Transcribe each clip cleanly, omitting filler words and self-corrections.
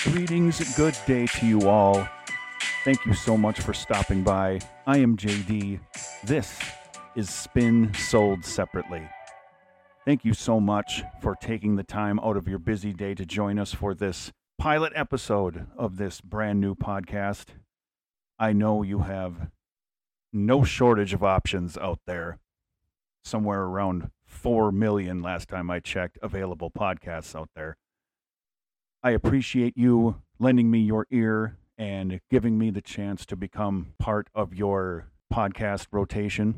Greetings, good day to you all. Thank you so much for stopping by. I am JD. This is Spin Sold Separately. Thank you so much for taking the time out of your busy day to join us for this pilot episode of this brand new podcast. I know you have no shortage of options out there. Somewhere around 4 million last time I checked available podcasts out there. I appreciate you lending me your ear and giving me the chance to become part of your podcast rotation.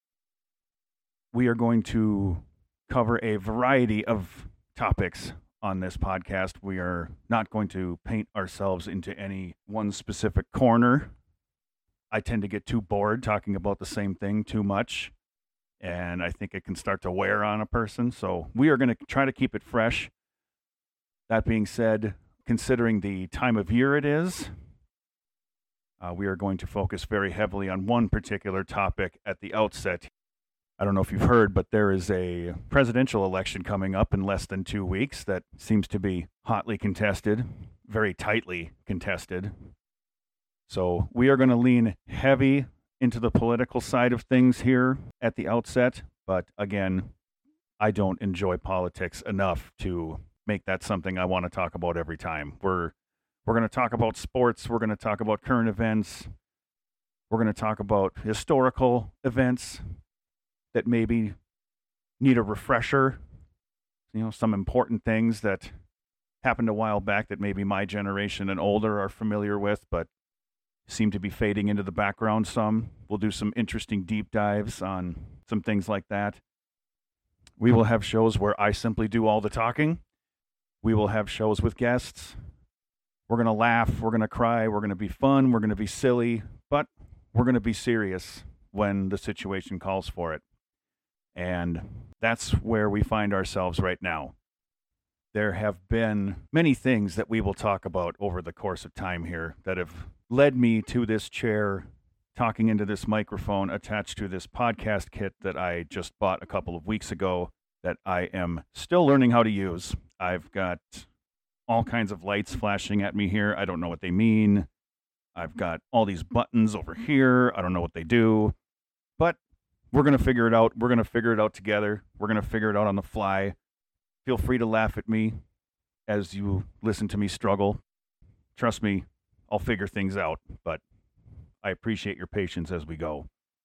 We are going to cover a variety of topics on this podcast. We are not going to paint ourselves into any one specific corner. I tend to get too bored talking about the same thing too much, and I think it can start to wear on a person. So we are going to try to keep it fresh. That being said, considering the time of year it is, we are going to focus very heavily on one particular topic at the outset. I don't know if you've heard, but there is a presidential election coming up in less than 2 weeks that seems to be hotly contested, very tightly contested. So we are going to lean heavy into the political side of things here at the outset. But again, I don't enjoy politics enough to make that something I want to talk about every time. We're going to talk about sports. We're going to talk about current events. We're going to talk about historical events that maybe need a refresher. You know, some important things that happened a while back that maybe my generation and older are familiar with, but seem to be fading into the background some. We'll do some interesting deep dives on some things like that. We will have shows where I simply do all the talking. We will have shows with guests. We're going to laugh. We're going to cry. We're going to be fun. We're going to be silly. But we're going to be serious when the situation calls for it. And that's where we find ourselves right now. There have been many things that we will talk about over the course of time here that have led me to this chair, talking into this microphone attached to this podcast kit that I just bought a couple of weeks ago that I am still learning how to use. I've got all kinds of lights flashing at me here. I don't know what they mean. I've got all these buttons over here. I don't know what they do. But we're going to figure it out. We're going to figure it out together. We're going to figure it out on the fly. Feel free to laugh at me as you listen to me struggle. Trust me, I'll figure things out, but I appreciate your patience as we go.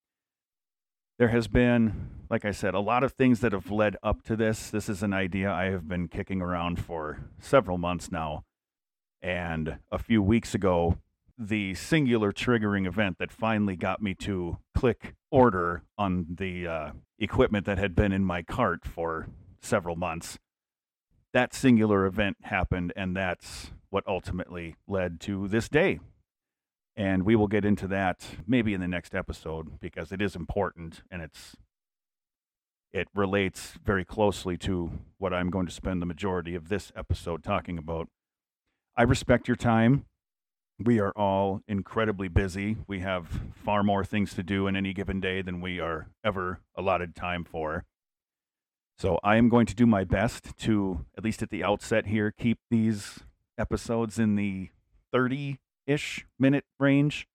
There has been, like I said, a lot of things that have led up to this. This is an idea I have been kicking around for several months now. And a few weeks ago, the singular triggering event that finally got me to click order on the equipment that had been in my cart for several months, that singular event happened, and that's what ultimately led to this day. And we will get into that maybe in the next episode because it is important and it relates very closely to what I'm going to spend the majority of this episode talking about. I respect your time. We are all incredibly busy. We have far more things to do in any given day than we are ever allotted time for. So I am going to do my best to, at least at the outset here, keep these episodes in the 30-ish minute range.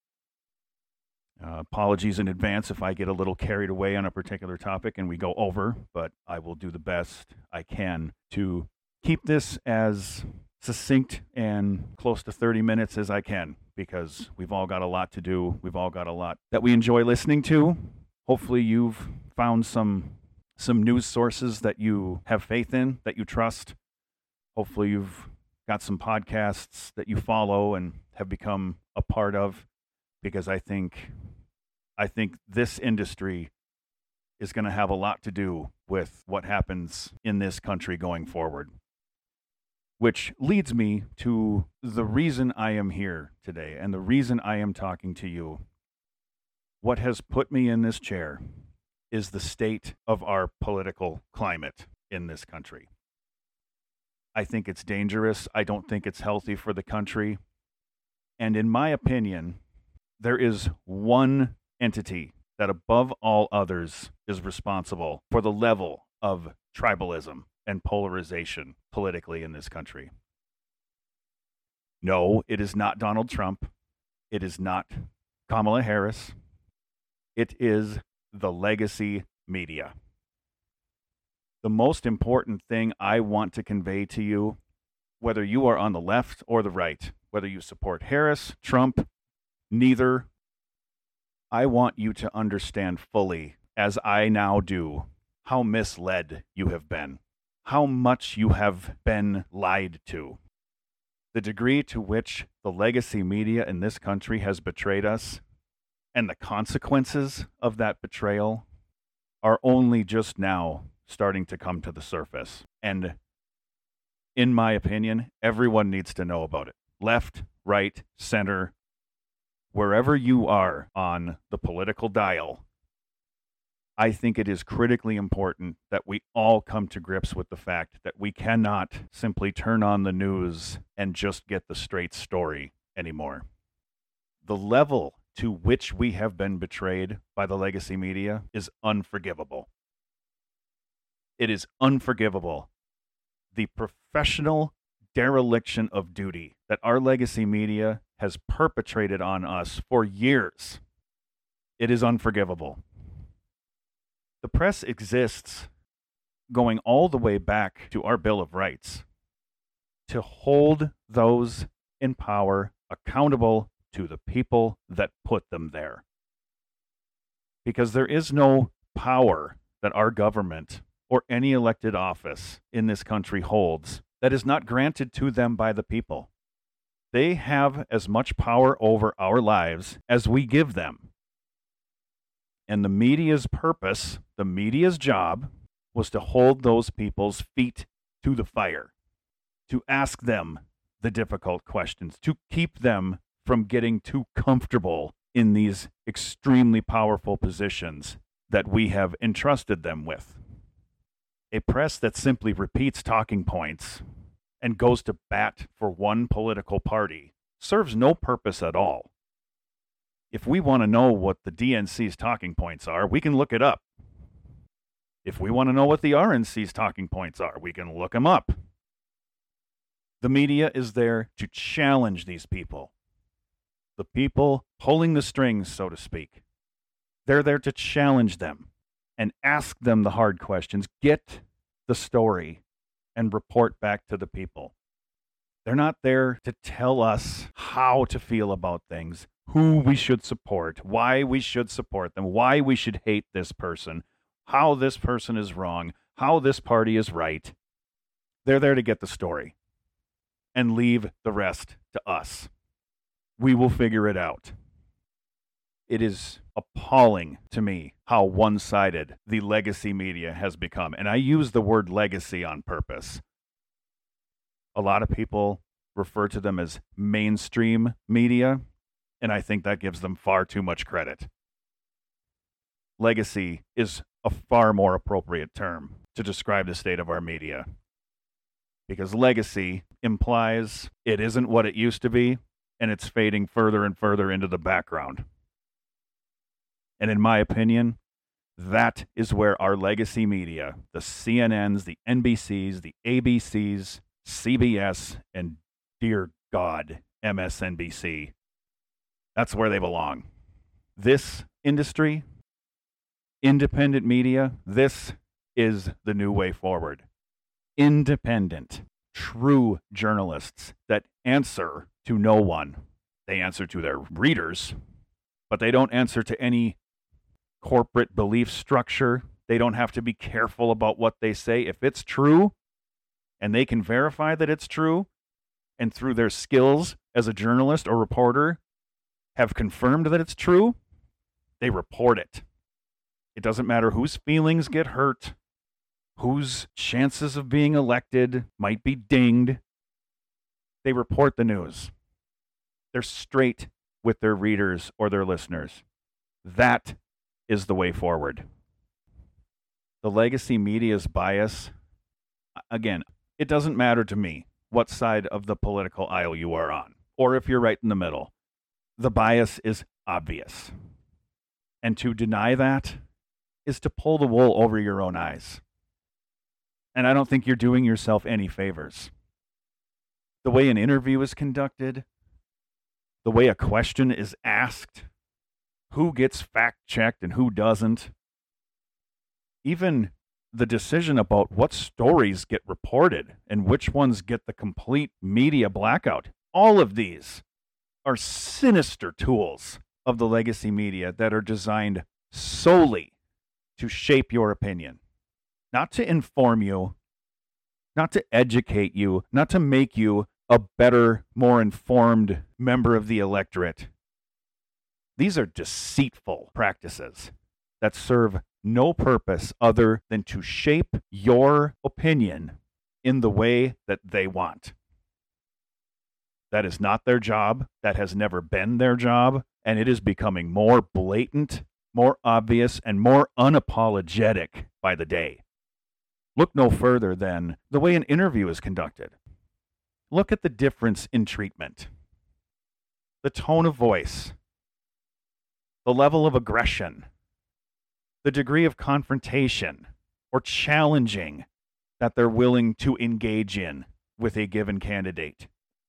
Apologies in advance if I get a little carried away on a particular topic and we go over, but I will do the best I can to keep this as succinct and close to 30 minutes as I can, because we've all got a lot to do. We've all got a lot that we enjoy listening to. Hopefully you've found some news sources that you have faith in, that you trust. Hopefully you've got some podcasts that you follow and have become a part of, because I think this industry is going to have a lot to do with what happens in this country going forward. Which leads me to the reason I am here today and the reason I am talking to you. What has put me in this chair is the state of our political climate in this country. I think it's dangerous. I don't think it's healthy for the country. And in my opinion, there is one entity that above all others is responsible for the level of tribalism and polarization politically in this country. No, it is not Donald Trump. It is not Kamala Harris. It is the legacy media. The most important thing I want to convey to you, whether you are on the left or the right, whether you support Harris, Trump, neither, I want you to understand fully, as I now do, how misled you have been, how much you have been lied to. The degree to which the legacy media in this country has betrayed us and the consequences of that betrayal are only just now starting to come to the surface. And in my opinion, everyone needs to know about it. Left, right, center, wherever you are on the political dial, I think it is critically important that we all come to grips with the fact that we cannot simply turn on the news and just get the straight story anymore. The level to which we have been betrayed by the legacy media is unforgivable. It is unforgivable. The professional dereliction of duty that our legacy media has perpetrated on us for years, it is unforgivable. The press exists going all the way back to our Bill of Rights to hold those in power accountable to the people that put them there. Because there is no power that our government or any elected office in this country holds that is not granted to them by the people. They have as much power over our lives as we give them. And the media's purpose, the media's job, was to hold those people's feet to the fire, to ask them the difficult questions, to keep them from getting too comfortable in these extremely powerful positions that we have entrusted them with. A press that simply repeats talking points and goes to bat for one political party serves no purpose at all. If we want to know what the DNC's talking points are, we can look it up. If we want to know what the RNC's talking points are, we can look them up. The media is there to challenge these people. The people pulling the strings, so to speak. They're there to challenge them and ask them the hard questions, get the story, and report back to the people. They're not there to tell us how to feel about things, who we should support, why we should support them, why we should hate this person, how this person is wrong, how this party is right. They're there to get the story and leave the rest to us. We will figure it out. It is appalling to me how one-sided the legacy media has become. And I use the word legacy on purpose. A lot of people refer to them as mainstream media, and I think that gives them far too much credit. Legacy is a far more appropriate term to describe the state of our media, because legacy implies it isn't what it used to be, and it's fading further and further into the background. And in my opinion, that is where our legacy media, the CNNs, the NBCs, the ABCs, CBS, and dear God, MSNBC, that's where they belong. This industry, independent media, this is the new way forward. Independent, true journalists that answer to no one. They answer to their readers, but they don't answer to any corporate belief structure. They don't have to be careful about what they say. If it's true, and they can verify that it's true, and through their skills as a journalist or reporter have confirmed that it's true, they report it. It doesn't matter whose feelings get hurt, whose chances of being elected might be dinged. They report the news. They're straight with their readers or their listeners. That is the way forward. The legacy media's bias, again, it doesn't matter to me what side of the political aisle you are on, or if you're right in the middle. The bias is obvious. And to deny that is to pull the wool over your own eyes. And I don't think you're doing yourself any favors. the way an interview is conducted, the way a question is asked, who gets fact-checked and who doesn't, even the decision about what stories get reported and which ones get the complete media blackout. All of these are sinister tools of the legacy media that are designed solely to shape your opinion, not to inform you, not to educate you, not to make you a better, more informed member of the electorate. These are deceitful practices that serve no purpose other than to shape your opinion in the way that they want. That is not their job. That has never been their job. And it is becoming more blatant, more obvious, and more unapologetic by the day. Look no further than the way an interview is conducted. Look at the difference in treatment, the tone of voice, the level of aggression, the degree of confrontation or challenging that they're willing to engage in with a given candidate.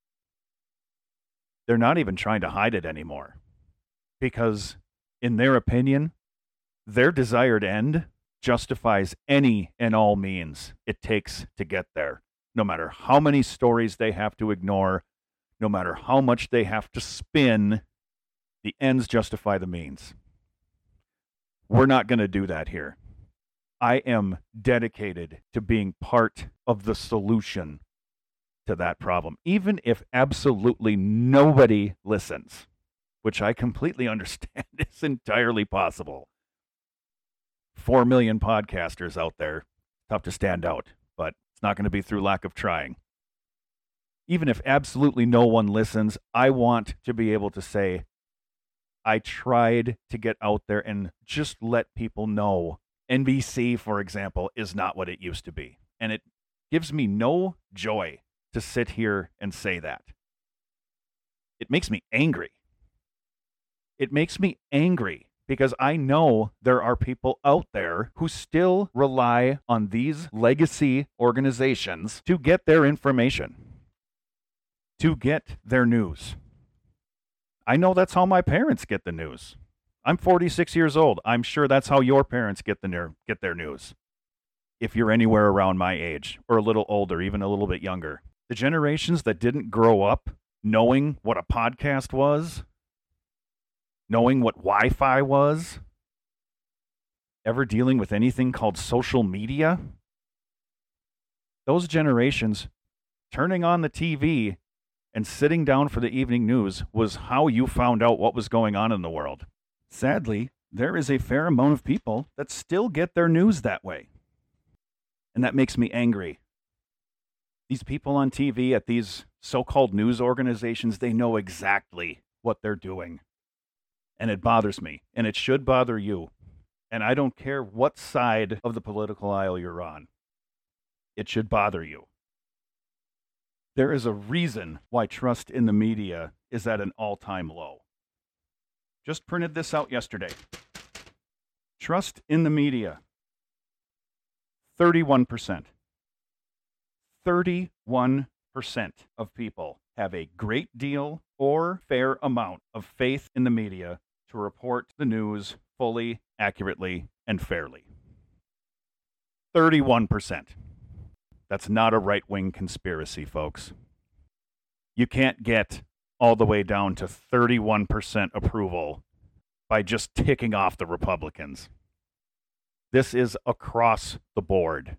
They're not even trying to hide it anymore because, in their opinion, their desired end justifies any and all means it takes to get there, no matter how many stories they have to ignore, no matter how much they have to spin. The ends justify the means. We're not going to do that here. I am dedicated to being part of the solution to that problem, even if absolutely nobody listens, which I completely understand is entirely possible. 4 million podcasters out there, tough to stand out, but it's not going to be through lack of trying. Even if absolutely no one listens, I want to be able to say, I tried to get out there and just let people know NBC, for example, is not what it used to be. And it gives me no joy to sit here and say that. It makes me angry. It makes me angry because I know there are people out there who still rely on these legacy organizations to get their information, to get their news. I know that's how my parents get the news. I'm 46 years old. I'm sure that's how your parents get their news. If you're anywhere around my age or a little older, even a little bit younger. The generations that didn't grow up knowing what a podcast was, knowing what Wi-Fi was, ever dealing with anything called social media, those generations turning on the TV and sitting down for the evening news was how you found out what was going on in the world. Sadly, there is a fair amount of people that still get their news that way. And that makes me angry. These people on TV at these so-called news organizations, they know exactly what they're doing. And it bothers me, and it should bother you. And I don't care what side of the political aisle you're on. It should bother you. There is a reason why trust in the media is at an all-time low. Just printed this out yesterday. Trust in the media, 31%. 31% of people have a great deal or fair amount of faith in the media to report the news fully, accurately, and fairly. 31%. That's not a right-wing conspiracy, folks. You can't get all the way down to 31% approval by just ticking off the Republicans. This is across the board.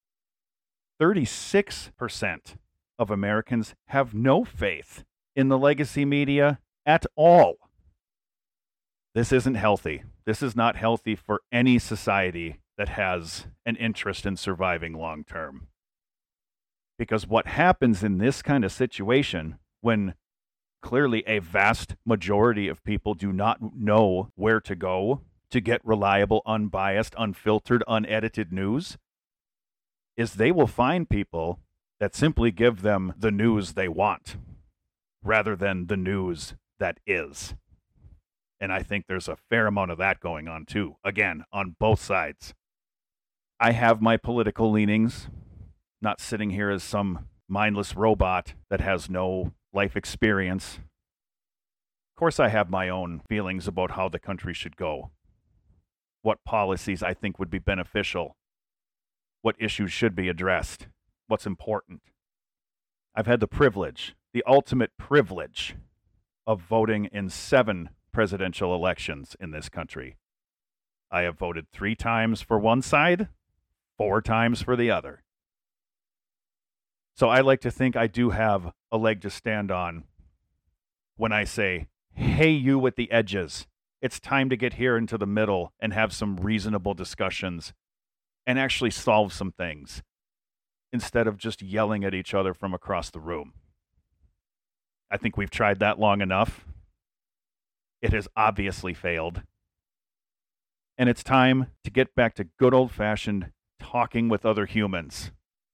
36% of Americans have no faith in the legacy media at all. This isn't healthy. This is not healthy for any society that has an interest in surviving long term. Because what happens in this kind of situation, when clearly a vast majority of people do not know where to go to get reliable, unbiased, unfiltered, unedited news, is they will find people that simply give them the news they want rather than the news that is. And I think there's a fair amount of that going on too, again, on both sides. I have my political leanings, not sitting here as some mindless robot that has no life experience. Of course, I have my own feelings about how the country should go, what policies I think would be beneficial, what issues should be addressed, what's important. I've had the privilege, the ultimate privilege, of voting in 7 presidential elections in this country. I have voted 3 times for one side, 4 times for the other. So I like to think I do have a leg to stand on when I say, hey, you at the edges, it's time to get here into the middle and have some reasonable discussions and actually solve some things instead of just yelling at each other from across the room. I think we've tried that long enough. It has obviously failed. And it's time to get back to good old-fashioned talking with other humans,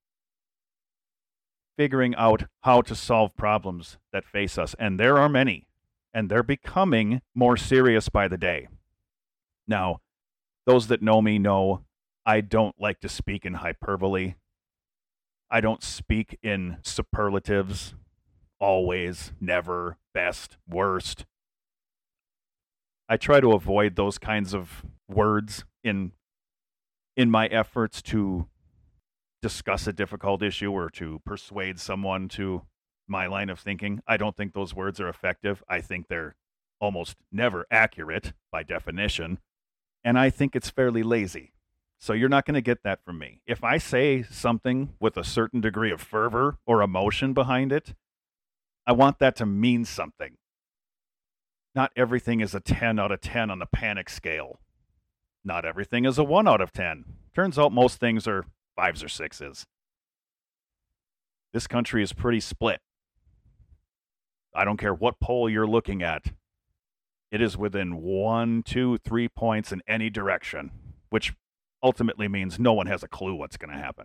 figuring out how to solve problems that face us. And there are many, and they're becoming more serious by the day. Now, those that know me know I don't like to speak in hyperbole. I don't speak in superlatives, always, never, best, worst. I try to avoid those kinds of words in my efforts to discuss a difficult issue or to persuade someone to my line of thinking. I don't think those words are effective. I think they're almost never accurate by definition, and I think it's fairly lazy. So you're not going to get that from me. If I say something with a certain degree of fervor or emotion behind it, I want that to mean something. Not everything is a 10 out of 10 on the panic scale. Not everything is a 1 out of 10. Turns out most things are 5s or 6s. This country is pretty split. I don't care what poll you're looking at. It is within 1, 2, 3 points in any direction, which ultimately means no one has a clue what's going to happen.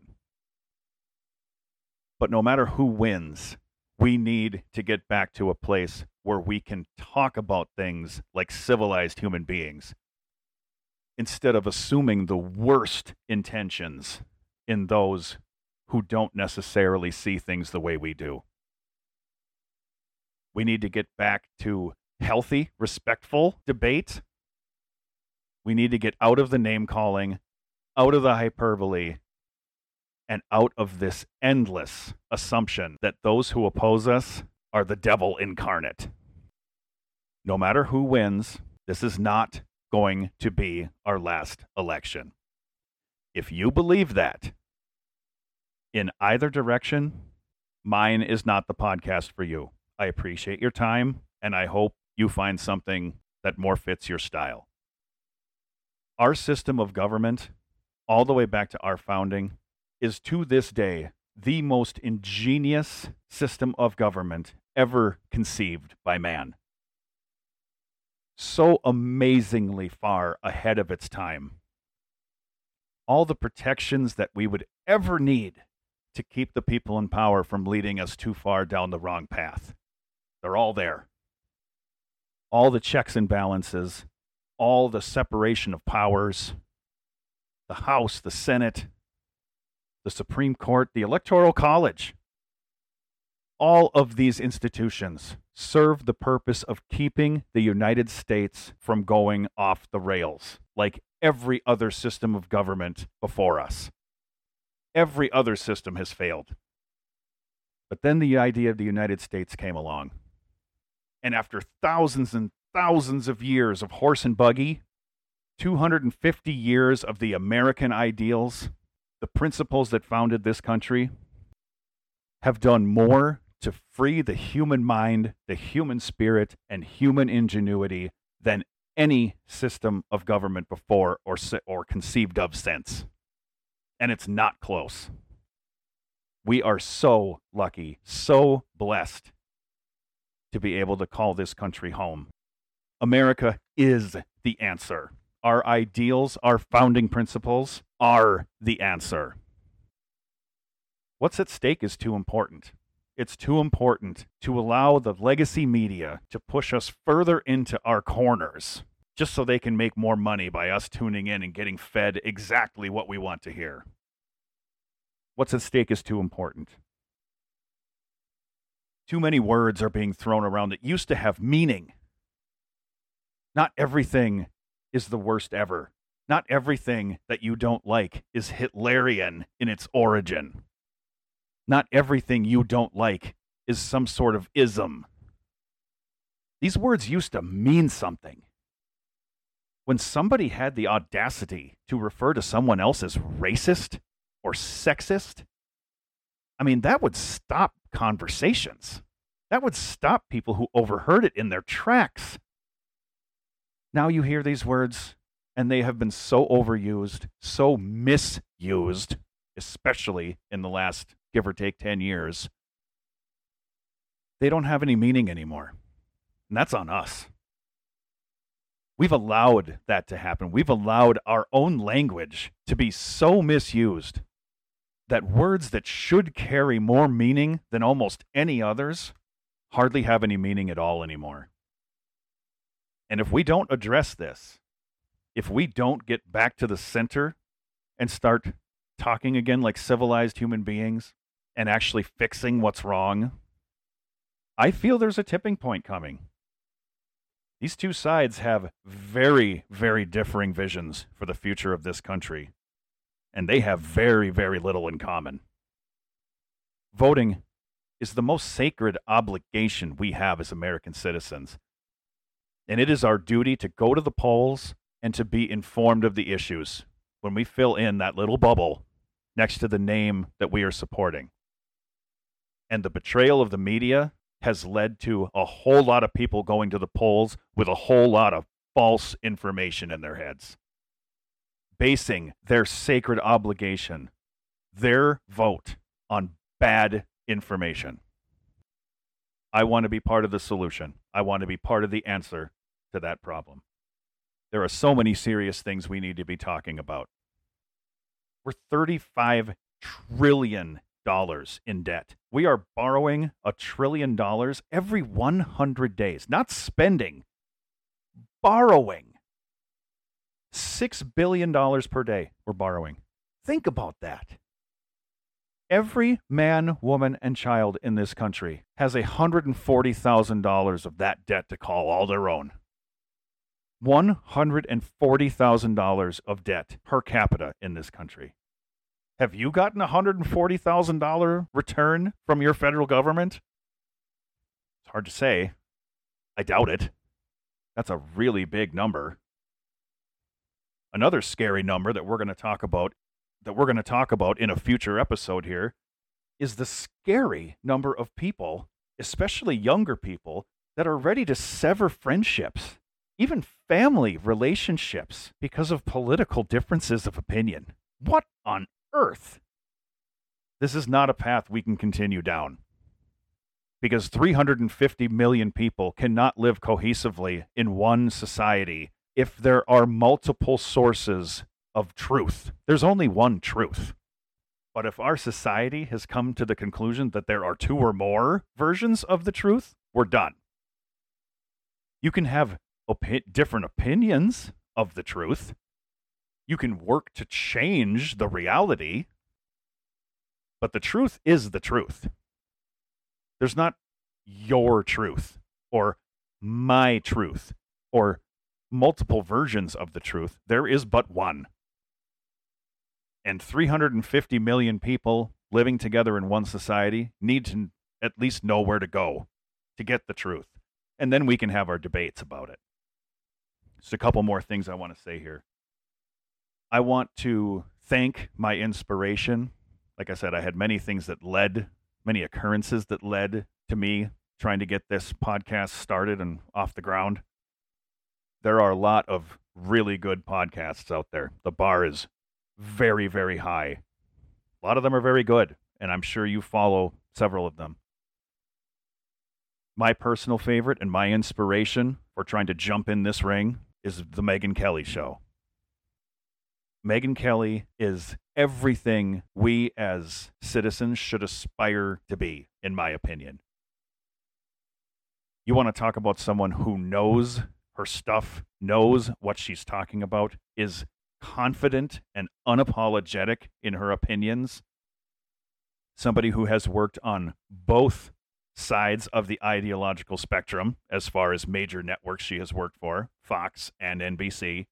But no matter who wins, we need to get back to a place where we can talk about things like civilized human beings instead of assuming the worst intentions in those who don't necessarily see things the way we do. We need to get back to healthy, respectful debate. We need to get out of the name calling, out of the hyperbole, and out of this endless assumption that those who oppose us are the devil incarnate. No matter who wins, this is not going to be our last election. If you believe that, in either direction, mine is not the podcast for you. I appreciate your time, and I hope you find something that more fits your style. Our system of government, all the way back to our founding, is to this day the most ingenious system of government ever conceived by man. So amazingly far ahead of its time. All the protections that we would ever need to keep the people in power from leading us too far down the wrong path. They're all there. All the checks and balances, all the separation of powers, the House, the Senate, the Supreme Court, the Electoral College. All of these institutions serve the purpose of keeping the United States from going off the rails, like every other system of government before us. Every other system has failed. But then the idea of the United States came along. And after thousands and thousands of years of horse and buggy, 250 years of the American ideals, the principles that founded this country, have done more to free the human mind, the human spirit, and human ingenuity than any system of government before or conceived of since. And it's not close. We are so lucky, so blessed to be able to call this country home. America is the answer. Our ideals, our founding principles are the answer. What's at stake is too important. It's too important to allow the legacy media to push us further into our corners just so they can make more money by us tuning in and getting fed exactly what we want to hear. What's at stake is too important. Too many words are being thrown around that used to have meaning. Not everything is the worst ever. Not everything that you don't like is Hitlerian in its origin. Not everything you don't like is some sort of ism. These words used to mean something. When somebody had the audacity to refer to someone else as racist or sexist, I mean, that would stop conversations. That would stop people who overheard it in their tracks. Now you hear these words, and they have been so overused, so misused, especially in the last, give or take, 10 years. They don't have any meaning anymore. And that's on us. We've allowed that to happen. We've allowed our own language to be so misused that words that should carry more meaning than almost any others hardly have any meaning at all anymore. And if we don't address this, if we don't get back to the center and start talking again like civilized human beings and actually fixing what's wrong, I feel there's a tipping point coming. These two sides have very, very differing visions for the future of this country, and they have very, very little in common. Voting is the most sacred obligation we have as American citizens, and it is our duty to go to the polls and to be informed of the issues when we fill in that little bubble next to the name that we are supporting. And the betrayal of the media has led to a whole lot of people going to the polls with a whole lot of false information in their heads, basing their sacred obligation, their vote, on bad information. I want to be part of the solution. I want to be part of the answer to that problem. There are so many serious things we need to be talking about. We're $35 trillion in debt. We are borrowing $1 trillion every 100 days, not spending, borrowing. $6 billion per day we're borrowing. Think about that. Every man, woman, and child in this country has $140,000 of that debt to call all their own. $140,000 of debt per capita in this country. Have you gotten a $140,000 return from your federal government? It's hard to say. I doubt it. That's a really big number. Another scary number that we're going to talk about in a future episode here is the scary number of people, especially younger people, that are ready to sever friendships, even family relationships, because of political differences of opinion. What on earth? This is not a path we can continue down, because 350 million people cannot live cohesively in one society if there are multiple sources of truth. There's only one truth. But if our society has come to the conclusion that there are two or more versions of the truth, we're done. You can have different opinions of the truth. You can work to change the reality, but the truth is the truth. There's not your truth or my truth or multiple versions of the truth. There is but one. And 350 million people living together in one society need to at least know where to go to get the truth. And then we can have our debates about it. Just a couple more things I want to say here. I want to thank my inspiration. Like I said, I had many occurrences that led to me trying to get this podcast started and off the ground. There are a lot of really good podcasts out there. The bar is very, very high. A lot of them are very good, and I'm sure you follow several of them. My personal favorite and my inspiration for trying to jump in this ring is the Megyn Kelly Show. Megyn Kelly is everything we as citizens should aspire to be, in my opinion. You want to talk about someone who knows her stuff, knows what she's talking about, is confident and unapologetic in her opinions. Somebody who has worked on both sides of the ideological spectrum as far as major networks she has worked for, Fox and NBC.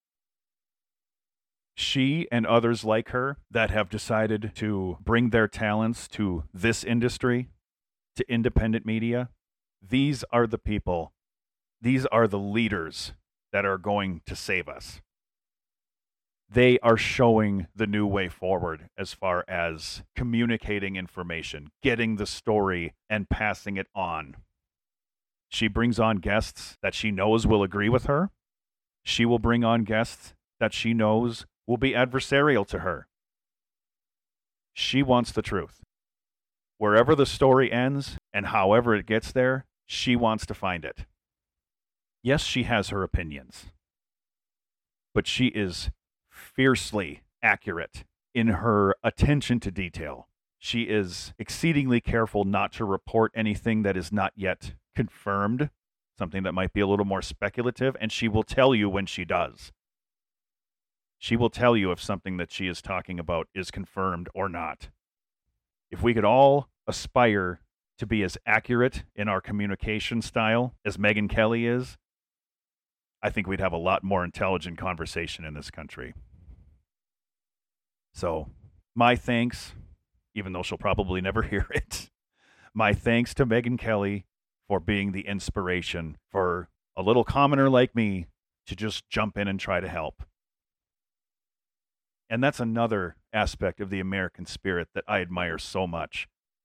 She and others like her that have decided to bring their talents to this industry, to independent media, these are the people, these are the leaders that are going to save us. They are showing the new way forward as far as communicating information, getting the story, and passing it on. She brings on guests that she knows will agree with her. She will bring on guests that she knows will be adversarial to her. She wants the truth. Wherever the story ends and however it gets there, she wants to find it. Yes, she has her opinions, but she is fiercely accurate in her attention to detail. She is exceedingly careful not to report anything that is not yet confirmed, something that might be a little more speculative, and she will tell you when she does. She will tell you if something that she is talking about is confirmed or not. If we could all aspire to be as accurate in our communication style as Megyn Kelly is, I think we'd have a lot more intelligent conversation in this country. So, my thanks, even though she'll probably never hear it, my thanks to Megyn Kelly for being the inspiration for a little commoner like me to just jump in and try to help. And that's another aspect of the American spirit that I admire so much.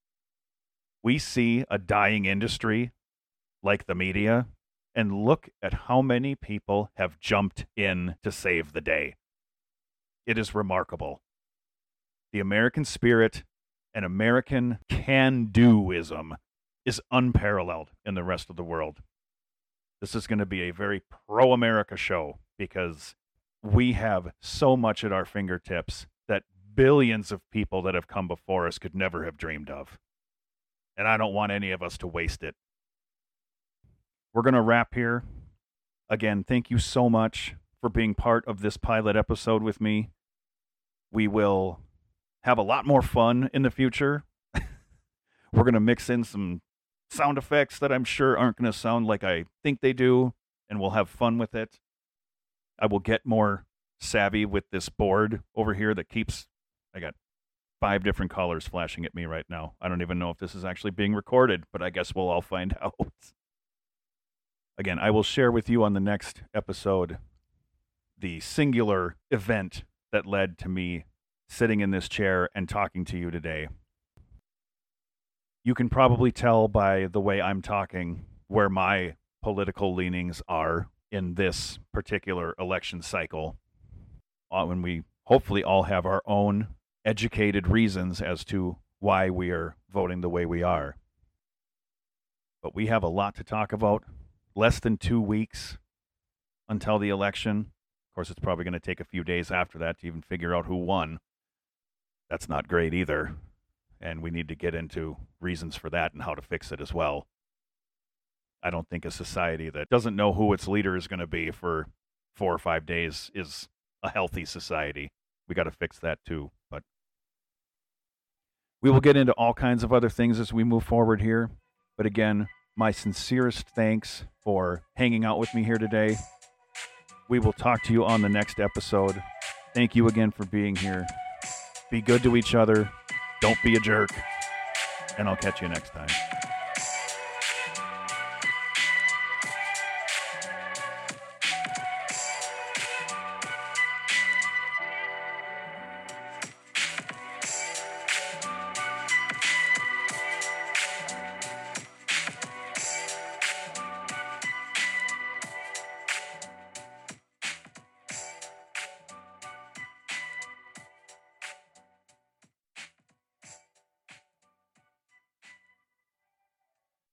We see a dying industry like the media, and look at how many people have jumped in to save the day. It is remarkable. The American spirit and American can-doism is unparalleled in the rest of the world. This is going to be a very pro-America show because we have so much at our fingertips that billions of people that have come before us could never have dreamed of. And I don't want any of us to waste it. We're going to wrap here. Again, thank you so much for being part of this pilot episode with me. We will have a lot more fun in the future. We're going to mix in some sound effects that I'm sure aren't going to sound like I think they do, and we'll have fun with it. I will get more savvy with this board over here that keeps, I got 5 different colors flashing at me right now. I don't even know if this is actually being recorded, but I guess we'll all find out. Again, I will share with you on the next episode the singular event that led to me sitting in this chair and talking to you today. You can probably tell by the way I'm talking where my political leanings are in this particular election cycle, when we hopefully all have our own educated reasons as to why we are voting the way we are. But we have a lot to talk about. Less than 2 weeks until the election. Of course, it's probably going to take a few days after that to even figure out who won. That's not great either. And we need to get into reasons for that and how to fix it as well. I don't think a society that doesn't know who its leader is going to be for 4 or 5 days is a healthy society. We got to fix that too. But we will get into all kinds of other things as we move forward here. But again, my sincerest thanks for hanging out with me here today. We will talk to you on the next episode. Thank you again for being here. Be good to each other. Don't be a jerk. And I'll catch you next time.